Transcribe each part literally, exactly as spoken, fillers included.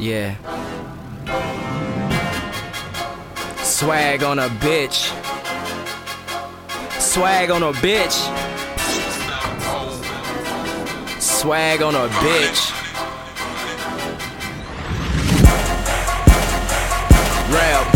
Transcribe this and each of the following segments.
Yeah. Swag on a bitch. Swag on a bitch. Swag on a bitch. Rap.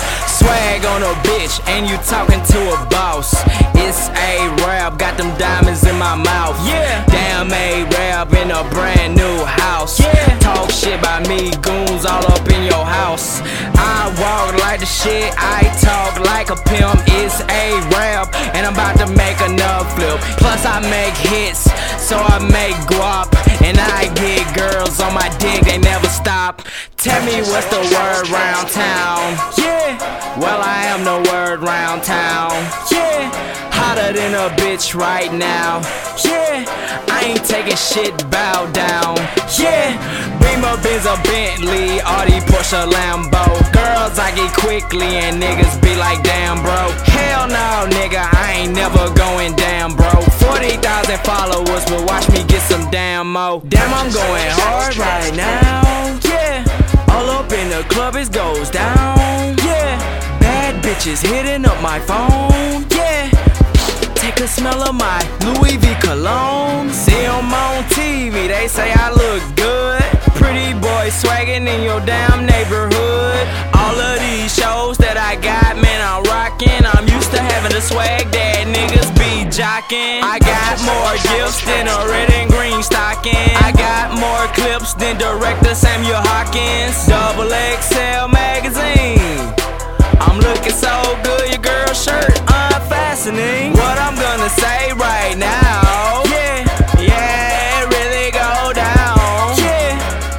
Swag on a bitch, and you talking to a boss. It's A-Rap, got them diamonds in my mouth. Yeah. Damn A-Rap in a brand new house. Yeah. Talk shit by me, goons all up in your house. I walk like the shit, I talk like a pimp. It's A-Rap, and I'm about to make another flip. Plus I make hits, so I make guap. And I get girls on my dick, they never stop. Tell me what's the word round town. Yeah. Well, I am the word round town. Yeah. Hotter than a bitch right now. Yeah. I ain't taking shit, bow down. Yeah. Beamer, Benz, a Bentley, Audi, Porsche, Lambo. Girls I get quickly and niggas be like, damn bro. Hell no, nigga, I ain't never going down, bro. Forty thousand followers, but watch me get some damn mo. Damn, I'm going hard right now. Yeah. All up in the club, it goes down. Yeah. Bad bitches hitting up my phone. Yeah. Take a smell of my Louis V cologne. See them on T V, they say I look good. Pretty boy swagging in your damn neighborhood. All of these shows that I got, man, I'm rocking. I'm used to having the swag that niggas be jocking. I got more gifts than a red and green stocking. I got more clips than director Samuel Hawkins. Double X L magazine. I'm looking so good, your girl shirt unfastening. What I'm gonna say right now, yeah, yeah, it really go down. Yeah,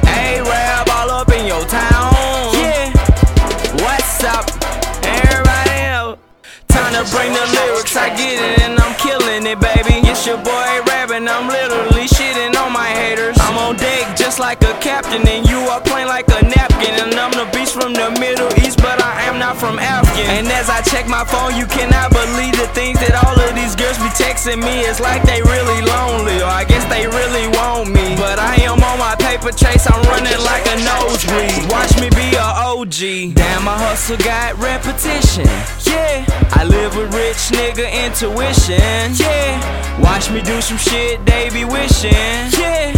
A-Rap all up in your town. Yeah, what's up, everybody else? Time to bring the lyrics, I get it and I'm killing it, baby. It's your boy rapping, I'm literally shitting on my haters. I'm on deck just like a captain and you are plain like a napkin. And I'm the beast from the Middle East, but I am not from Afghan. And as I check my phone, you cannot believe the things that all of these girls be texting me. It's like they really lonely, or I guess they really want me. But I am on my paper chase, I'm running like a nosebleed. Watch me be a O G. Damn, my hustle got repetition. Yeah, I live with rich nigga intuition. Yeah, watch me do some shit they be wishing. Yeah,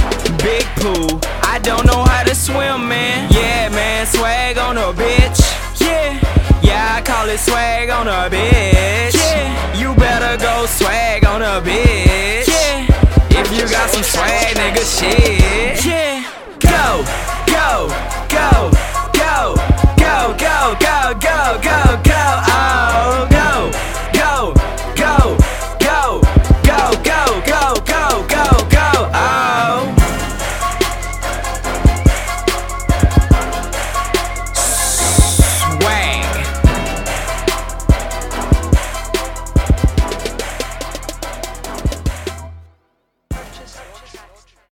big pool, I don't know how to swim, man. Yeah, man, swag on a bitch. Yeah, yeah, I call it swag on a bitch. Yeah, you better go swag on a bitch. Yeah, if you got some swag, nigga, shit.